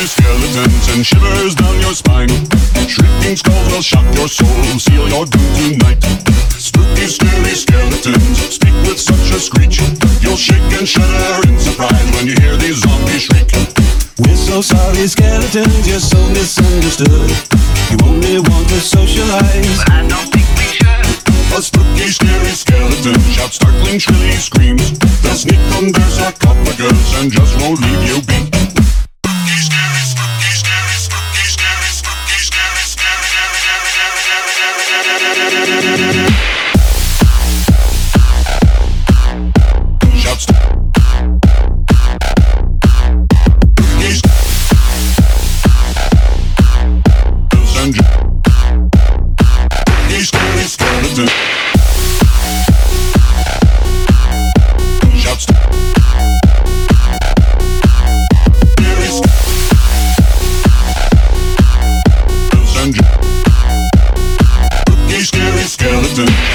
scary skeletons and shivers down your spine. Shrieking skulls will shock your soul, seal your doom tonight. Spooky, scary skeletons speak with such a screech. You'll shake and shudder in surprise when you hear these zombies shriek. We're so sorry, skeletons, you're so misunderstood. You only want to socialize, but I don't think we should. A spooky, scary skeleton shouts startling, shrilly screams. They'll sneak under sarcophagus and just won't leave you be. Spooky, scary, spooky, scary, spooky, scary, spooky, scary, scary, shouts. Spooky, scary skeleton. Shouts. Scary skeleton.